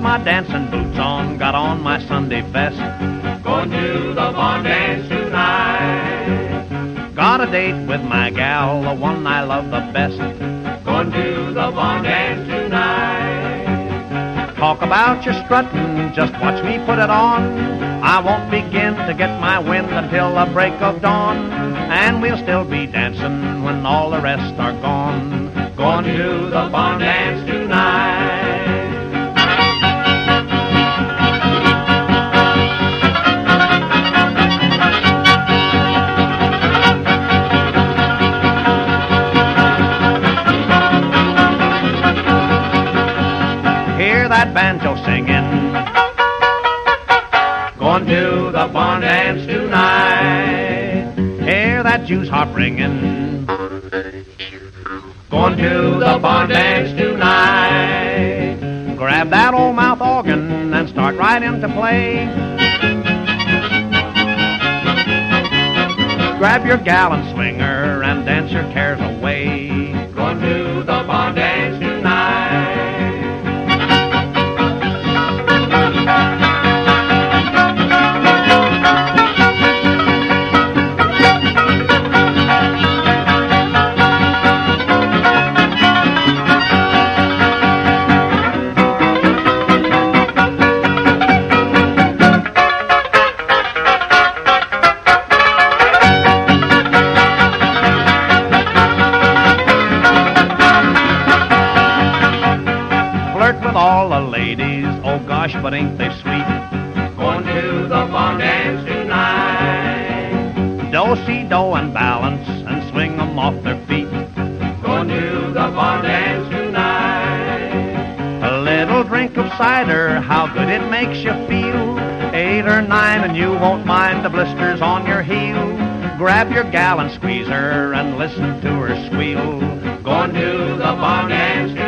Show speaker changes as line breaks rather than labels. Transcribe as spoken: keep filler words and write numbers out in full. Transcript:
my dancing boots on, got on my Sunday best.
Going to the barn dance tonight.
Got a date with my gal, the one I love the best.
Going to the barn dance tonight.
Talk about your strutting, just watch me put it on. I won't begin to get my wind until the break of dawn. And we'll still be dancing when all the rest are gone.
Going to the barn dance tonight.
Hear that banjo singing.
Going to the barn dance tonight.
Hear that juice harp ringing.
Going to the barn dance tonight.
Grab that old mouth organ and start right into play. Grab your gal and swing her and dance your cares away.
Going to the barn dance tonight.
With all the ladies, oh gosh, but ain't they sweet?
Going to the barn dance tonight.
Do-si-do and balance and swing them off their feet.
Going to the barn dance tonight.
A little drink of cider, how good it makes you feel. Eight or nine and you won't mind the blisters on your heel. Grab your gal and squeeze her and listen to her squeal.
Going to the barn dance tonight.